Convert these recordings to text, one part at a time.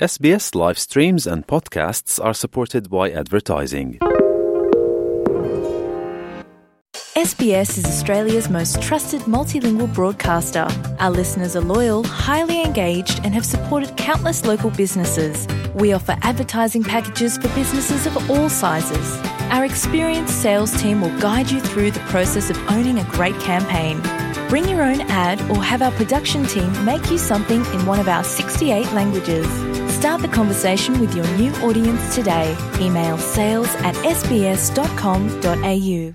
SBS live streams and podcasts are supported by advertising. SBS is Australia's most trusted multilingual broadcaster. Our listeners are loyal, highly engaged, and have supported countless local businesses. We offer advertising packages for businesses of all sizes. Our experienced sales team will guide you through the process of owning a great campaign. Bring your own ad or have our production team make you something in one of our 68 languages. Start the conversation with your new audience today. Email sales@sbs.com.au.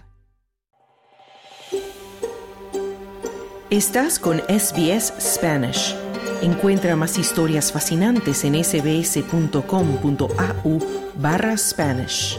Estás con SBS Spanish. Encuentra más historias fascinantes en sbs.com.au/Spanish.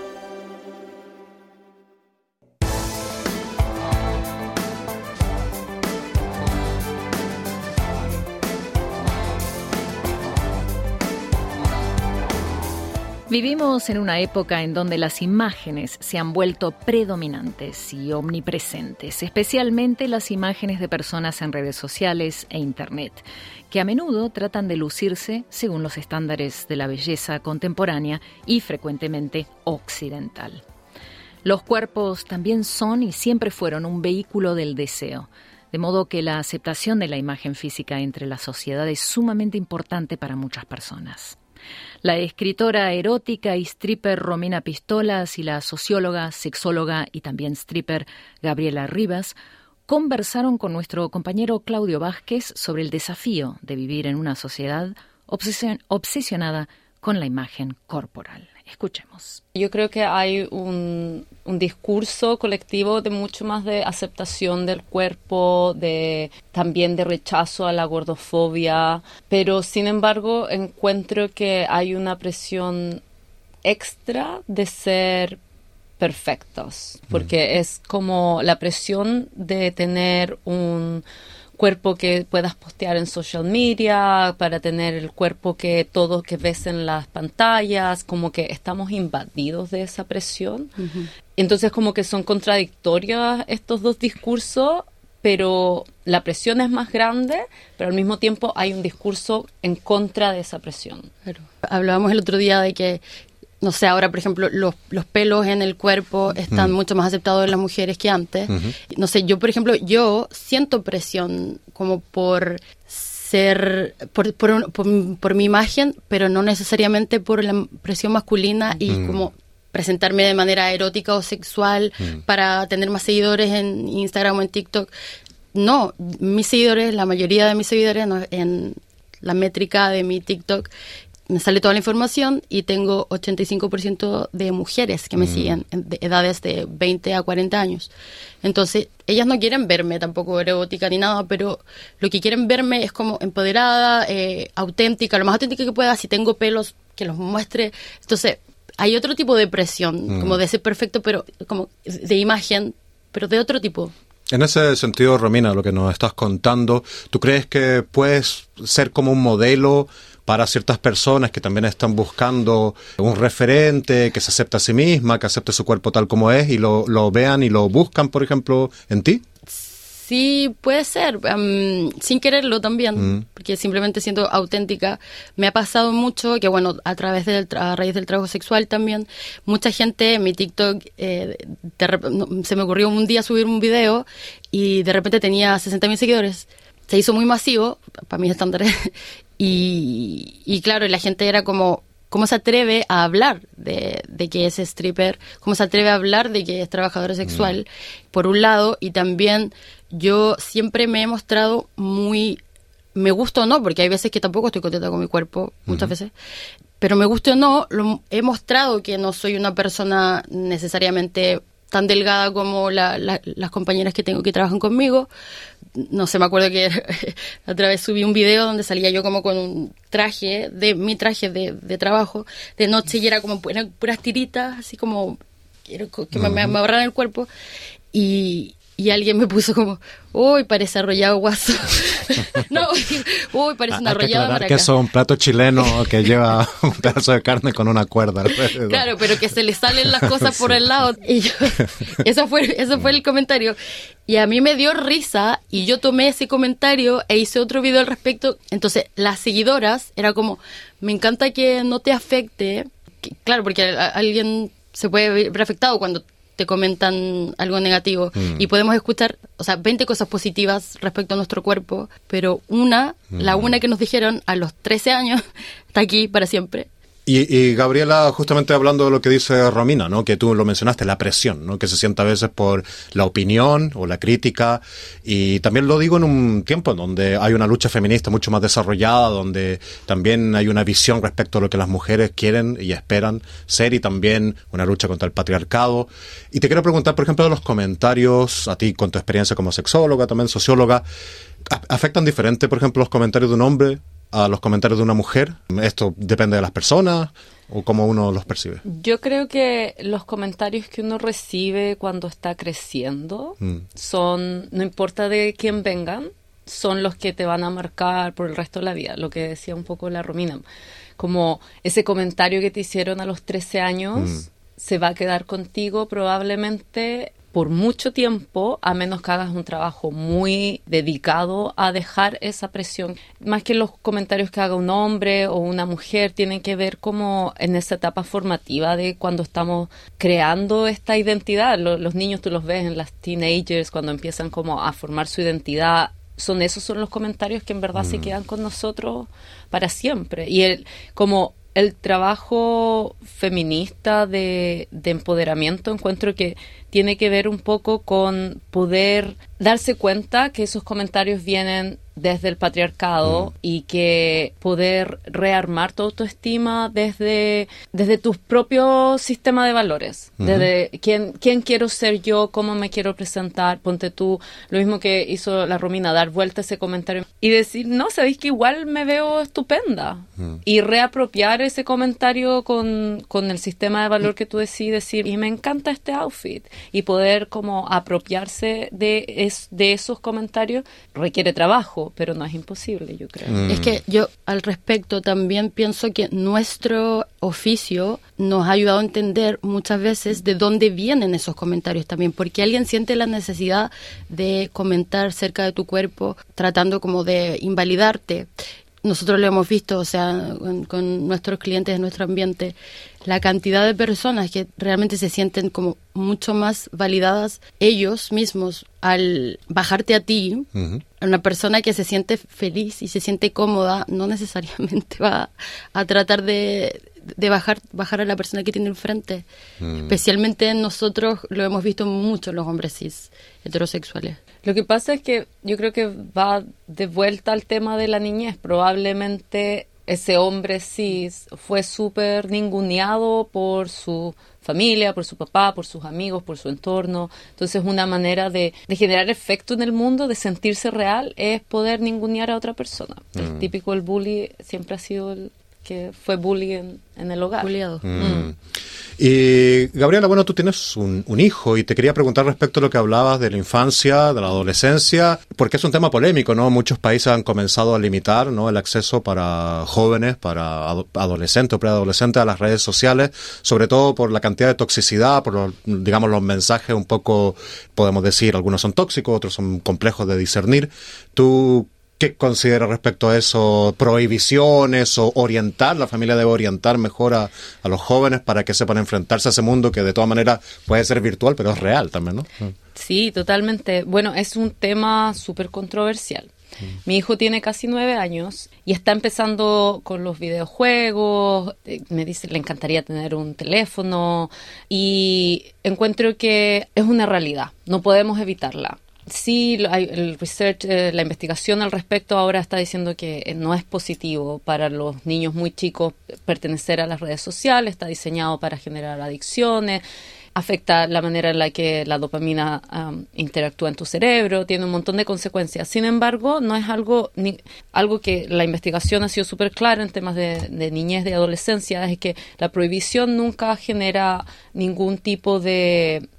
Vivimos en una época en donde las imágenes se han vuelto predominantes y omnipresentes, especialmente las imágenes de personas en redes sociales e Internet, que a menudo tratan de lucirse según los estándares de la belleza contemporánea y frecuentemente occidental. Los cuerpos también son y siempre fueron un vehículo del deseo, de modo que la aceptación de la imagen física entre la sociedad es sumamente importante para muchas personas. La escritora erótica y stripper Romina Pistolas y la socióloga, sexóloga y también stripper Gabriela Rivas conversaron con nuestro compañero Claudio Vázquez sobre el desafío de vivir en una sociedad obsesionada con la imagen corporal. Escuchemos. Yo creo que hay un discurso colectivo de mucho más de aceptación del cuerpo, también de rechazo a la gordofobia, pero sin embargo encuentro que hay una presión extra de ser perfectos, porque es como la presión de tener un cuerpo que puedas postear en social media, para tener el cuerpo que todo que ves en las pantallas, como que estamos invadidos de esa presión. Uh-huh. Entonces como que son contradictorios estos dos discursos, pero la presión es más grande, pero al mismo tiempo hay un discurso en contra de esa presión. Claro. Hablábamos el otro día de que no sé, ahora, por ejemplo, los pelos en el cuerpo están mucho más aceptados en las mujeres que antes. Uh-huh. No sé, yo, por ejemplo, yo siento presión como por ser, por mi imagen, pero no necesariamente por la presión masculina y como presentarme de manera erótica o sexual para tener más seguidores en Instagram o en TikTok. No, mis seguidores, la mayoría de mis seguidores en la métrica de mi TikTok, me sale toda la información y tengo 85% de mujeres que me siguen de edades de 20 a 40 años. Entonces, ellas no quieren verme tampoco erótica ni nada, pero lo que quieren verme es como empoderada, auténtica, lo más auténtica que pueda. Si tengo pelos, que los muestre. Entonces, hay otro tipo de presión, como de ser perfecto, pero como de imagen, pero de otro tipo. En ese sentido, Romina, lo que nos estás contando, ¿tú crees que puedes ser como un modelo para ciertas personas que también están buscando un referente que se acepte a sí misma, que acepte su cuerpo tal como es y lo vean y lo buscan, por ejemplo, en ti? Sí, puede ser, sin quererlo también, porque simplemente siendo auténtica. Me ha pasado mucho que, bueno, a raíz del trabajo sexual también, mucha gente en mi TikTok, se me ocurrió un día subir un video y de repente tenía 60,000 seguidores. Se hizo muy masivo, para mis estándares, y claro, la gente era como, ¿cómo se atreve a hablar de que es stripper? ¿Cómo se atreve a hablar de que es trabajadora sexual? Por un lado, y también yo siempre me he mostrado muy, me gusta o no, porque hay veces que tampoco estoy contenta con mi cuerpo, muchas veces, pero me guste o no, he mostrado que no soy una persona necesariamente tan delgada como las compañeras que tengo que trabajan conmigo. No sé, me acuerdo que otra vez subí un video donde salía yo como con un traje, mi traje de trabajo, de noche, y era como puras tiritas, así como que me ahorraran el cuerpo. Y y alguien me puso como, uy, parece arrollado guaso. No, uy, parece una arrollada maraca. Que eso es un plato chileno que lleva un pedazo de carne con una cuerda alrededor. Claro, pero que se le salen las cosas por el lado. Y yo, ese fue el comentario. Y a mí me dio risa y yo tomé ese comentario e hice otro video al respecto. Entonces, las seguidoras era como, me encanta que no te afecte. Claro, porque alguien se puede ver afectado cuando te comentan algo negativo y podemos escuchar, 20 cosas positivas respecto a nuestro cuerpo, pero la una que nos dijeron a los 13 años está aquí para siempre. Y Gabriela, justamente hablando de lo que dice Romina, ¿no? Que tú lo mencionaste, la presión, ¿no? Que se siente a veces por la opinión o la crítica, y también lo digo en un tiempo en donde hay una lucha feminista mucho más desarrollada, donde también hay una visión respecto a lo que las mujeres quieren y esperan ser, y también una lucha contra el patriarcado. Y te quiero preguntar, por ejemplo, de los comentarios, a ti con tu experiencia como sexóloga, también socióloga, ¿afectan diferente, por ejemplo, los comentarios de un hombre a los comentarios de una mujer? ¿Esto depende de las personas o cómo uno los percibe? Yo creo que los comentarios que uno recibe cuando está creciendo son, no importa de quién vengan, son los que te van a marcar por el resto de la vida. Lo que decía un poco la Romina, como ese comentario que te hicieron a los 13 años se va a quedar contigo probablemente por mucho tiempo, a menos que hagas un trabajo muy dedicado a dejar esa presión. Más que los comentarios que haga un hombre o una mujer, tienen que ver como en esa etapa formativa de cuando estamos creando esta identidad. Los niños tú los ves en las teenagers cuando empiezan como a formar su identidad. Esos son los comentarios que en verdad se quedan con nosotros para siempre. Y el trabajo feminista de empoderamiento, encuentro que tiene que ver un poco con poder darse cuenta que esos comentarios vienen desde el patriarcado y que poder rearmar tu autoestima desde tu propio sistema de valores, desde quién quiero ser yo, cómo me quiero presentar. Ponte tú, lo mismo que hizo la Romina, dar vuelta a ese comentario y decir, no, sabéis que igual me veo estupenda, y reapropiar ese comentario con el sistema de valor que tú decís, decir, y me encanta este outfit, y poder como apropiarse de esos comentarios. Requiere trabajo, pero no es imposible, yo creo. Es que yo al respecto también pienso que nuestro oficio nos ha ayudado a entender muchas veces de dónde vienen esos comentarios también, porque alguien siente la necesidad de comentar cerca de tu cuerpo, tratando como de invalidarte. Nosotros lo hemos visto, con nuestros clientes de nuestro ambiente, la cantidad de personas que realmente se sienten como mucho más validadas ellos mismos al bajarte a ti. Una persona que se siente feliz y se siente cómoda no necesariamente va a tratar de bajar a la persona que tiene enfrente. Especialmente nosotros lo hemos visto mucho, los hombres cis heterosexuales. Lo que pasa es que yo creo que va de vuelta al tema de la niñez. Probablemente ese hombre cis fue súper ninguneado por su familia, por su papá, por sus amigos, por su entorno. Entonces una manera de generar efecto en el mundo, de sentirse real, es poder ningunear a otra persona. El típico, el bully siempre ha sido el que fue bully en el hogar. Bulliado. Y Gabriela, bueno, tú tienes un hijo, y te quería preguntar respecto a lo que hablabas de la infancia, de la adolescencia, porque es un tema polémico, ¿no? Muchos países han comenzado a limitar, ¿no?, el acceso para jóvenes, para adolescentes o preadolescentes a las redes sociales, sobre todo por la cantidad de toxicidad, por los mensajes un poco, podemos decir, algunos son tóxicos, otros son complejos de discernir. ¿Tú qué consideras respecto a eso? ¿Prohibiciones o orientar? ¿La familia debe orientar mejor a los jóvenes para que sepan enfrentarse a ese mundo que de todas maneras puede ser virtual, pero es real también, ¿no? Sí, totalmente. Bueno, es un tema súper controversial. Mi hijo tiene casi 9 años y está empezando con los videojuegos. Me dice, le encantaría tener un teléfono, y encuentro que es una realidad, no podemos evitarla. Sí, el research, la investigación al respecto ahora está diciendo que no es positivo para los niños muy chicos pertenecer a las redes sociales, está diseñado para generar adicciones, afecta la manera en la que la dopamina interactúa en tu cerebro, tiene un montón de consecuencias. Sin embargo, no es algo que la investigación ha sido súper clara en temas de niñez, de adolescencia, es que la prohibición nunca genera ningún tipo de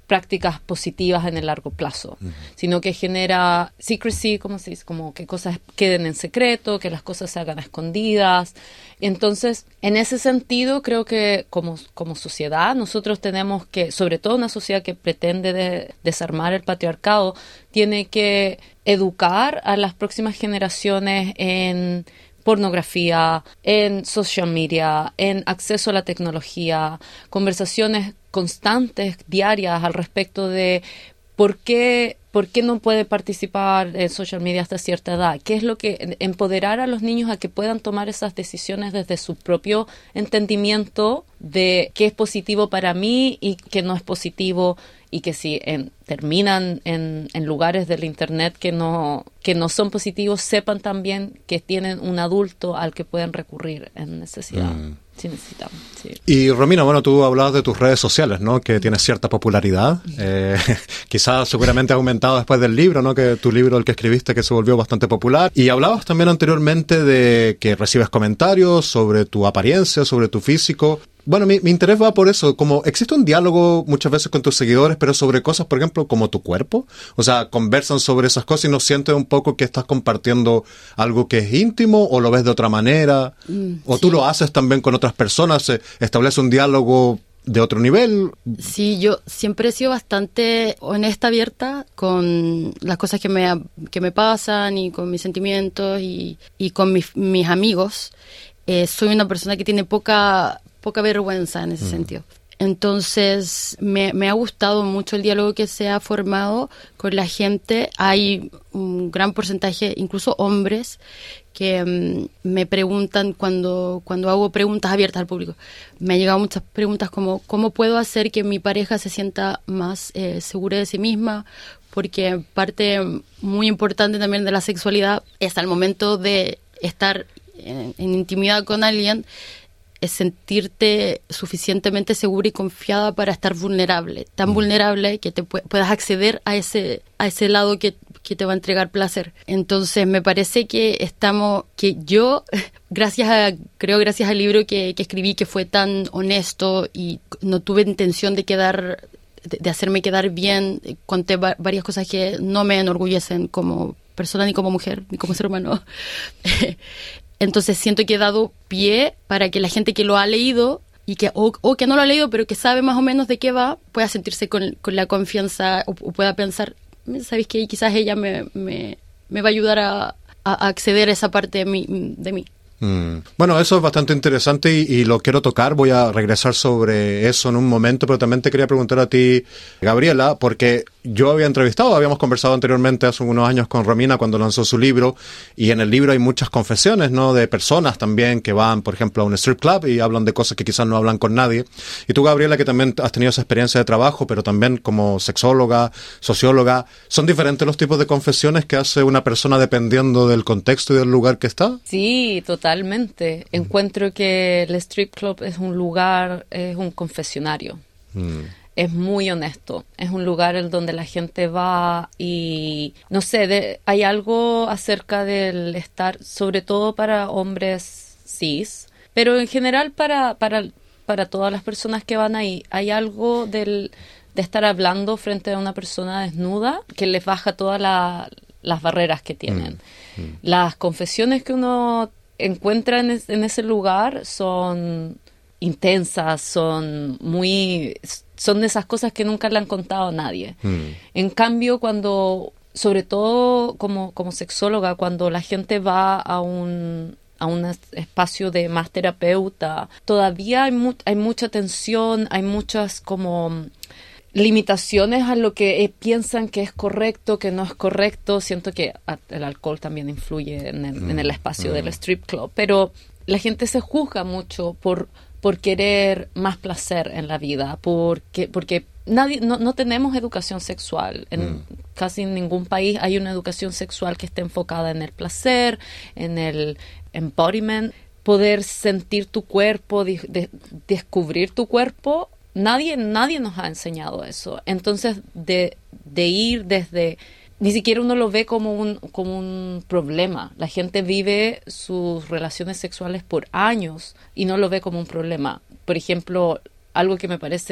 prácticas positivas en el largo plazo, sino que genera secrecy, ¿cómo se dice? Como que cosas queden en secreto, que las cosas se hagan escondidas. Entonces, en ese sentido, creo que como sociedad, nosotros tenemos que, sobre todo una sociedad que pretende desarmar el patriarcado, tiene que educar a las próximas generaciones en pornografía, en social media, en acceso a la tecnología, conversaciones constantes, diarias, al respecto de por qué no puede participar en social media hasta cierta edad, qué es lo que empoderar a los niños a que puedan tomar esas decisiones desde su propio entendimiento de qué es positivo para mí y qué no es positivo, y que si terminan en lugares del internet que no son positivos, sepan también que tienen un adulto al que pueden recurrir en necesidad. Si necesitan, sí. Y Romina, bueno, tú hablabas de tus redes sociales, ¿no? Que tienes cierta popularidad. Quizás seguramente ha aumentado después del libro, ¿no? Que tu libro, el que escribiste, que se volvió bastante popular. Y hablabas también anteriormente de que recibes comentarios sobre tu apariencia, sobre tu físico. Bueno, mi interés va por eso, como existe un diálogo muchas veces con tus seguidores, pero sobre cosas, por ejemplo, como tu cuerpo. O sea, conversan sobre esas cosas y no sientes un poco que estás compartiendo algo que es íntimo, o lo ves de otra manera, o tú lo haces también con otras personas, se establece un diálogo de otro nivel. Sí, yo siempre he sido bastante honesta, abierta con las cosas que me pasan y con mis sentimientos y con mis amigos. Soy una persona que tiene poca vergüenza en ese sentido. Entonces, me ha gustado mucho el diálogo que se ha formado con la gente. Hay un gran porcentaje, incluso hombres, que me preguntan cuando hago preguntas abiertas al público. Me han llegado muchas preguntas como, ¿cómo puedo hacer que mi pareja se sienta más segura de sí misma? Porque parte muy importante también de la sexualidad es al momento de estar en intimidad con alguien, es sentirte suficientemente segura y confiada para estar vulnerable, tan vulnerable que te puedas acceder a ese lado que te va a entregar placer. Entonces me parece que yo, gracias al libro que escribí, que fue tan honesto y no tuve intención de hacerme quedar bien, conté varias cosas que no me enorgullecen como persona, ni como mujer, ni como ser humano. Entonces siento que he dado pie para que la gente que lo ha leído y que no lo ha leído pero que sabe más o menos de qué va, pueda sentirse con la confianza o pueda pensar, ¿sabes qué? Quizás ella me va a ayudar a acceder a esa parte de mí. Bueno, eso es bastante interesante y lo quiero tocar. Voy a regresar sobre eso en un momento, pero también te quería preguntar a ti, Gabriela, porque yo habíamos conversado anteriormente hace unos años con Romina cuando lanzó su libro, y en el libro hay muchas confesiones, ¿no? De personas también que van, por ejemplo, a un strip club y hablan de cosas que quizás no hablan con nadie. Y tú, Gabriela, que también has tenido esa experiencia de trabajo, pero también como sexóloga, socióloga, ¿son diferentes los tipos de confesiones que hace una persona dependiendo del contexto y del lugar que está? Sí, totalmente. Encuentro que el strip club es un confesionario. Es muy honesto. Es un lugar en donde la gente va y, no sé, hay algo acerca del estar, sobre todo para hombres cis, pero en general para todas las personas que van ahí, hay algo de estar hablando frente a una persona desnuda que les baja todas las barreras que tienen. Las confesiones que uno encuentra en ese lugar son intensas, son de esas cosas que nunca le han contado a nadie. En cambio, sobre todo como sexóloga, cuando la gente va a un espacio de más terapeuta, todavía hay mucha tensión, hay muchas como limitaciones a lo que piensan que es correcto, que no es correcto. Siento que el alcohol también influye en el espacio del strip club, pero la gente se juzga mucho por querer más placer en la vida, porque no tenemos educación sexual. En casi ningún país hay una educación sexual que esté enfocada en el placer, en el embodiment, poder sentir tu cuerpo, descubrir tu cuerpo. Nadie nos ha enseñado eso. Entonces, de ir desde... Ni siquiera uno lo ve como un problema. La gente vive sus relaciones sexuales por años y no lo ve como un problema. Por ejemplo, algo que me parece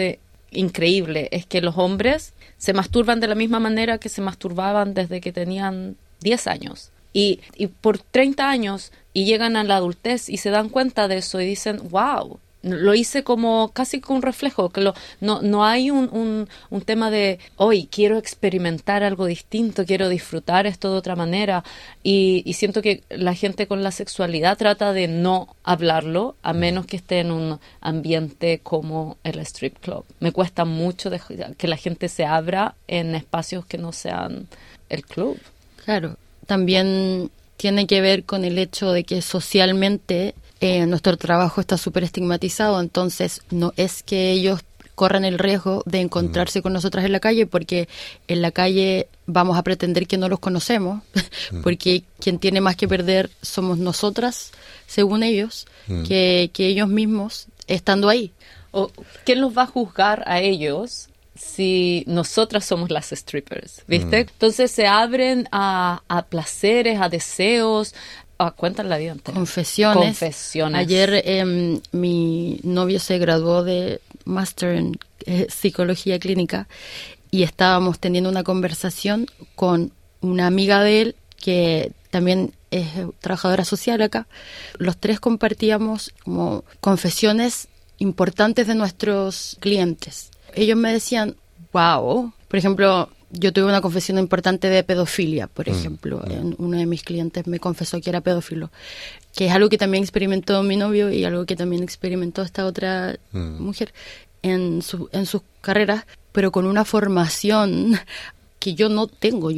increíble es que los hombres se masturban de la misma manera que se masturbaban desde que tenían 10 años. Y por 30 años y llegan a la adultez y se dan cuenta de eso y dicen, wow, lo hice como casi con un reflejo, que no hay un tema de hoy quiero experimentar algo distinto, quiero disfrutar esto de otra manera, y siento que la gente con la sexualidad trata de no hablarlo a menos que esté en un ambiente como el strip club. Me cuesta mucho que la gente se abra en espacios que no sean el club. Claro, también tiene que ver con el hecho de que socialmente nuestro trabajo está súper estigmatizado, entonces no es que ellos corran el riesgo de encontrarse con nosotras en la calle, porque en la calle vamos a pretender que no los conocemos, porque quien tiene más que perder somos nosotras, según ellos, que ellos mismos estando ahí. ¿O quién los va a juzgar a ellos si nosotras somos las strippers? ¿Viste? Entonces se abren a placeres, a deseos. Cuentan la vida entera. Confesiones. Ayer mi novio se graduó de máster en psicología clínica y estábamos teniendo una conversación con una amiga de él que también es trabajadora social acá. Los tres compartíamos como confesiones importantes de nuestros clientes. Ellos me decían, wow, por ejemplo, yo tuve una confesión importante de pedofilia, por ejemplo. Uno de mis clientes me confesó que era pedófilo, que es algo que también experimentó mi novio y algo que también experimentó esta otra mujer en sus carreras, pero con una formación que yo no tengo,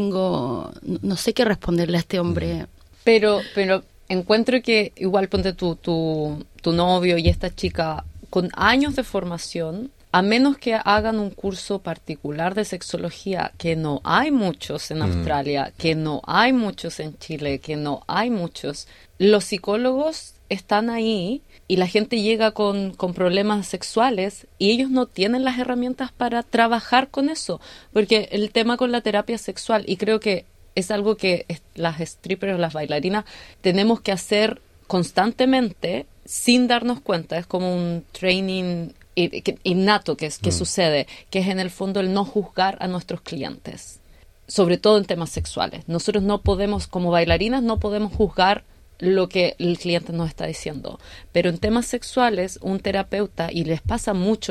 no sé qué responderle a este hombre. Pero encuentro que igual ponte tu novio y esta chica con años de formación, a menos que hagan un curso particular de sexología, que no hay muchos en Australia, que no hay muchos en Chile, que no hay muchos, los psicólogos están ahí y la gente llega con problemas sexuales y ellos no tienen las herramientas para trabajar con eso, porque el tema con la terapia sexual, y creo que es algo que las strippers o las bailarinas tenemos que hacer constantemente sin darnos cuenta, es como un training innato que sucede, que es en el fondo el no juzgar a nuestros clientes, sobre todo en temas sexuales. Nosotros no podemos, como bailarinas, no podemos juzgar lo que el cliente nos está diciendo, pero en temas sexuales un terapeuta, y les pasó mucho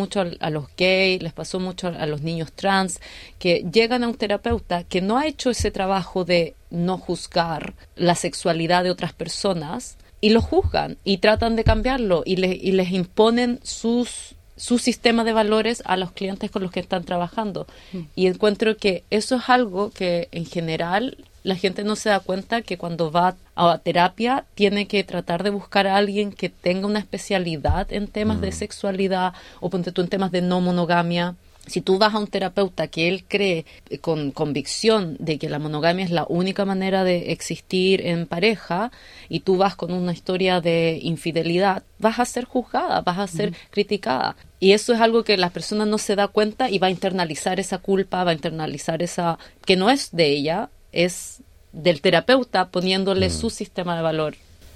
a los gays, les pasó mucho a los niños trans, que llegan a un terapeuta que no ha hecho ese trabajo de no juzgar la sexualidad de otras personas, y lo juzgan y tratan de cambiarlo y les imponen su sistema de valores a los clientes con los que están trabajando. Y encuentro que eso es algo que en general la gente no se da cuenta, que cuando va a terapia tiene que tratar de buscar a alguien que tenga una especialidad en temas de sexualidad, o ponte tú en temas de no monogamia. Si tú vas a un terapeuta que él cree con convicción de que la monogamia es la única manera de existir en pareja, y tú vas con una historia de infidelidad, vas a ser juzgada, vas a ser criticada. Y eso es algo que la persona no se da cuenta y va a internalizar esa culpa, va a internalizar esa que no es de ella, es del terapeuta poniéndole su sistema de valor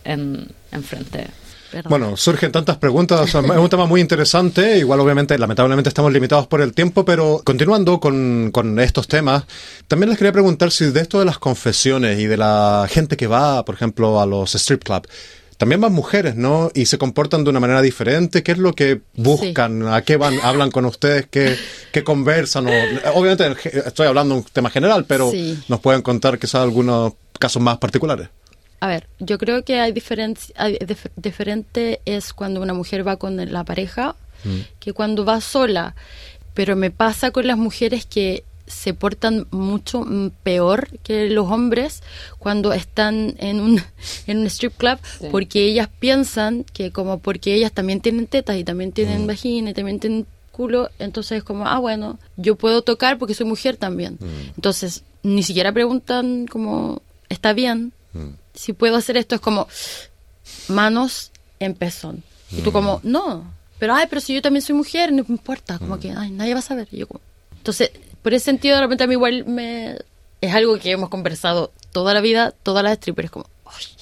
enfrente. Perdón. Bueno, surgen tantas preguntas, es un tema muy interesante, igual obviamente, lamentablemente estamos limitados por el tiempo, pero continuando con estos temas, también les quería preguntar si de esto de las confesiones y de la gente que va, por ejemplo, a los strip club, también van mujeres, ¿no? Y se comportan de una manera diferente. ¿Qué es lo que buscan? Sí. ¿A qué van? ¿Hablan con ustedes? ¿Qué conversan? Obviamente estoy hablando de un tema general, pero nos pueden contar quizás algunos casos más particulares. A ver, yo creo que hay diferente es cuando una mujer va con la pareja que cuando va sola. Pero me pasa con las mujeres que se portan mucho peor que los hombres cuando están en un strip club, porque ellas piensan que como porque ellas también tienen tetas y también tienen vagina y también tienen culo, entonces es como, bueno, yo puedo tocar porque soy mujer también. Entonces, ni siquiera preguntan como, ¿está bien? Si puedo hacer esto, es como manos en pezón. Y tú como, no, pero si yo también soy mujer, no me importa, como que nadie va a saber. Y yo como, entonces, por ese sentido, de repente a mí igual es algo que hemos conversado toda la vida, todas las strippers, como,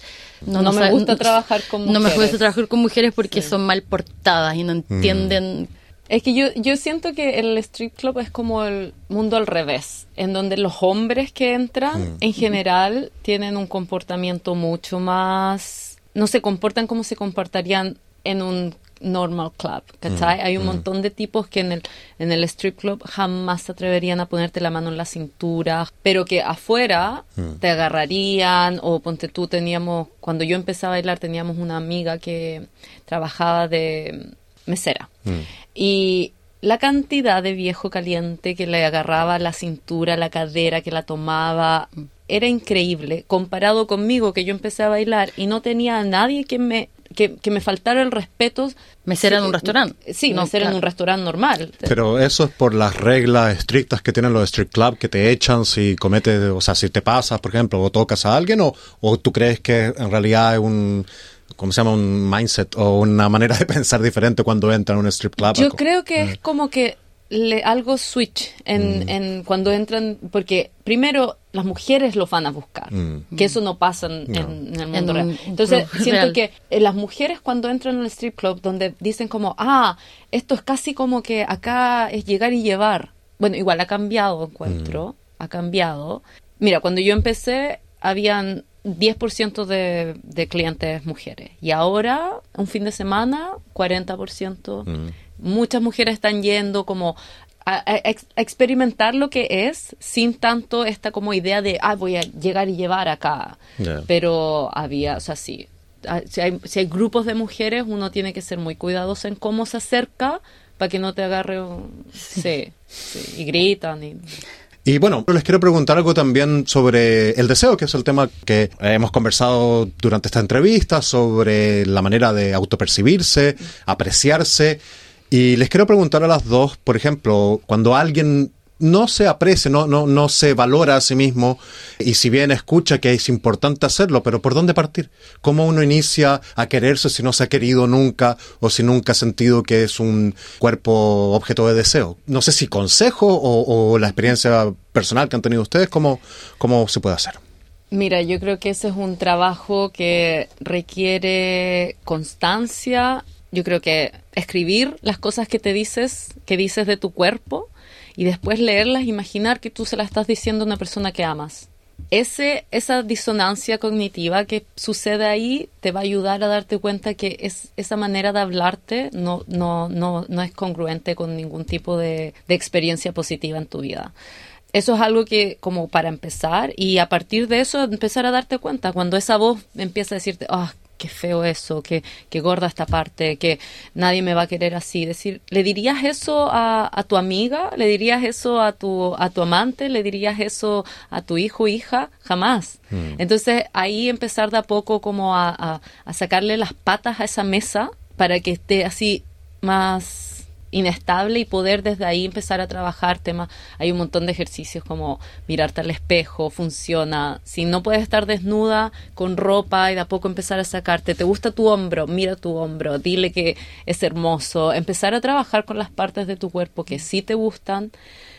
no me gusta trabajar con mujeres. No me gusta trabajar con mujeres porque son mal portadas y no entienden Es que yo siento que el strip club es como el mundo al revés, en donde los hombres que entran, en general, tienen un comportamiento mucho más... No se comportan como se comportarían en un normal club, ¿cachai? Hay un montón de tipos que en el strip club jamás se atreverían a ponerte la mano en la cintura, pero que afuera te agarrarían, o ponte tú, cuando yo empecé a bailar, teníamos una amiga que trabajaba de mesera, y la cantidad de viejo caliente que le agarraba la cintura, la cadera, que la tomaba, era increíble, comparado conmigo, que yo empecé a bailar y no tenía a nadie que me faltara el respeto. Mesera en un restaurante. Sí, no, mesera en un restaurante normal. Pero eso es por las reglas estrictas que tienen los strip club, que te echan si cometes, o sea, si te pasas, por ejemplo, o tocas a alguien, o tú crees que en realidad es un mindset o una manera de pensar diferente cuando entran a un strip club. Yo creo que es como que algo switch en cuando entran, porque primero las mujeres lo van a buscar, que eso no pasa en el mundo real. Entonces siento que las mujeres cuando entran en el strip club, donde dicen como, esto es casi como que acá es llegar y llevar. Bueno, igual ha cambiado, encuentro, ha cambiado. Mira, cuando yo empecé, habían 10% de clientes mujeres, y ahora, un fin de semana, 40%. Muchas mujeres están yendo como a experimentar lo que es, sin tanto esta como idea de, voy a llegar y llevar acá. Yeah. Pero había, o sea, sí, si hay grupos de mujeres, uno tiene que ser muy cuidadoso en cómo se acerca para que no te agarre sí, y gritan Y bueno, les quiero preguntar algo también sobre el deseo, que es el tema que hemos conversado durante esta entrevista, sobre la manera de autopercibirse, apreciarse. Y les quiero preguntar a las dos, por ejemplo, cuando alguien no se aprecia, no se valora a sí mismo, y si bien escucha que es importante hacerlo, pero ¿por dónde partir? ¿Cómo uno inicia a quererse si no se ha querido nunca, o si nunca ha sentido que es un cuerpo objeto de deseo? No sé si consejo o la experiencia personal que han tenido ustedes, ¿cómo se puede hacer? Mira, yo creo que ese es un trabajo que requiere constancia. Yo creo que escribir las cosas que dices de tu cuerpo, y después leerlas, imaginar que tú se las estás diciendo a una persona que amas. Esa disonancia cognitiva que sucede ahí te va a ayudar a darte cuenta que esa manera de hablarte no es congruente con ningún tipo de experiencia positiva en tu vida. Eso es algo que, como para empezar, y a partir de eso empezar a darte cuenta, cuando esa voz empieza a decirte, qué feo eso, qué gorda esta parte, que nadie me va a querer así. ¿Le dirías eso a tu amiga? ¿Le dirías eso a tu amante? ¿Le dirías eso a tu hijo o hija? Jamás. Entonces, ahí empezar de a poco como a sacarle las patas a esa mesa para que esté así más inestable, y poder desde ahí empezar a trabajar temas. Hay un montón de ejercicios como mirarte al espejo, funciona. Si no puedes estar desnuda con ropa, y de a poco empezar a sacarte. ¿Te gusta tu hombro? Mira tu hombro, dile que es hermoso. Empezar a trabajar con las partes de tu cuerpo que sí te gustan.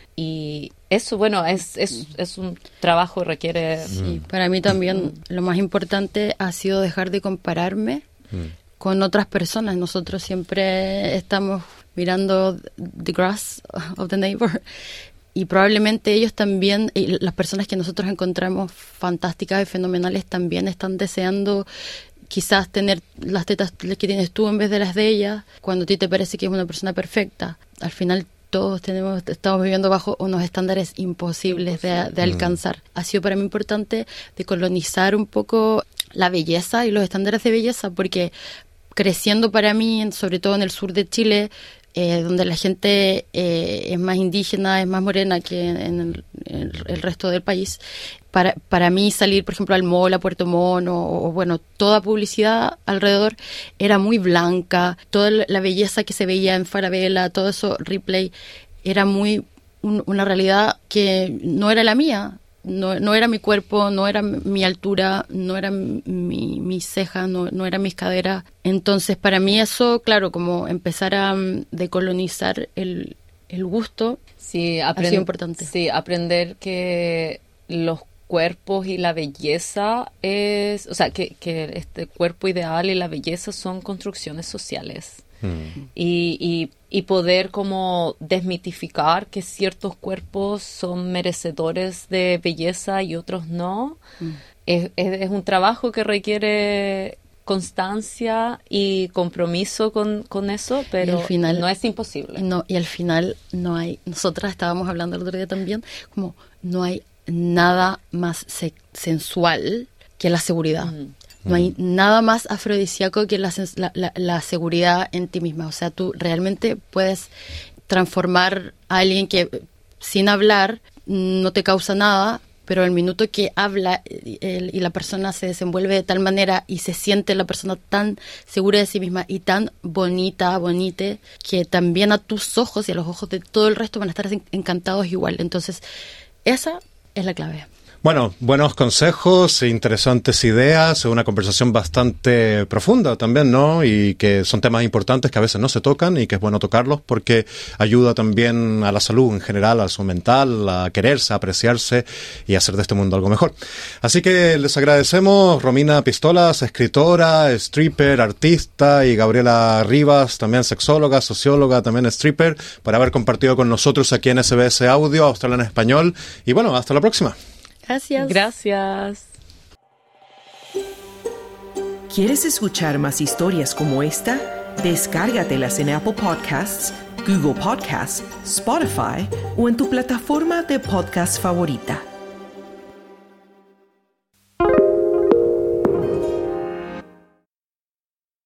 Y eso, bueno, es un trabajo que requiere... Sí, para mí también lo más importante ha sido dejar de compararme con otras personas. Nosotros siempre estamos mirando the grass of the neighbor, y probablemente ellos también, y las personas que nosotros encontramos fantásticas y fenomenales, también están deseando quizás tener las tetas que tienes tú en vez de las de ella, cuando a ti te parece que es una persona perfecta. Al final todos estamos viviendo bajo unos estándares imposibles de alcanzar. Ha sido para mí importante decolonizar un poco la belleza y los estándares de belleza, porque creciendo para mí, sobre todo en el sur de Chile, donde la gente es más indígena, es más morena que en el resto del país, para mí salir, por ejemplo, al mall, a Puerto Montt, o bueno, toda publicidad alrededor era muy blanca, toda la belleza que se veía en Falabella, todo eso, Ripley, era muy una realidad que no era la mía. No era mi cuerpo, no era mi altura, no era mi ceja, no era mis caderas. Entonces, para mí eso, claro, como empezar a decolonizar el gusto, sí, ha sido importante. Sí, aprender que los cuerpos y la belleza que este cuerpo ideal y la belleza son construcciones sociales. y poder como desmitificar que ciertos cuerpos son merecedores de belleza y otros no. Es un trabajo que requiere constancia y compromiso con eso, pero al final, no es imposible. No, y al final no hay, nosotras estábamos hablando el otro día también, como no hay nada más sensual que la seguridad. No hay nada más afrodisíaco que la seguridad en ti misma. O sea, tú realmente puedes transformar a alguien que sin hablar no te causa nada, pero el minuto que habla y la persona se desenvuelve de tal manera y se siente la persona tan segura de sí misma y tan bonita, que también a tus ojos y a los ojos de todo el resto van a estar encantados igual. Entonces, esa es la clave. Bueno, buenos consejos, interesantes ideas, una conversación bastante profunda también, ¿no? Y que son temas importantes que a veces no se tocan y que es bueno tocarlos porque ayuda también a la salud en general, a su mental, a quererse, a apreciarse y a hacer de este mundo algo mejor. Así que les agradecemos, Romina Pistolas, escritora, stripper, artista, y Gabriela Rivas, también sexóloga, socióloga, también stripper, por haber compartido con nosotros aquí en SBS Audio, Australia en Español. Y bueno, hasta la próxima. Gracias. ¿Quieres escuchar más historias como esta? Descárgatelas en Apple Podcasts, Google Podcasts, Spotify o en tu plataforma de podcast favorita.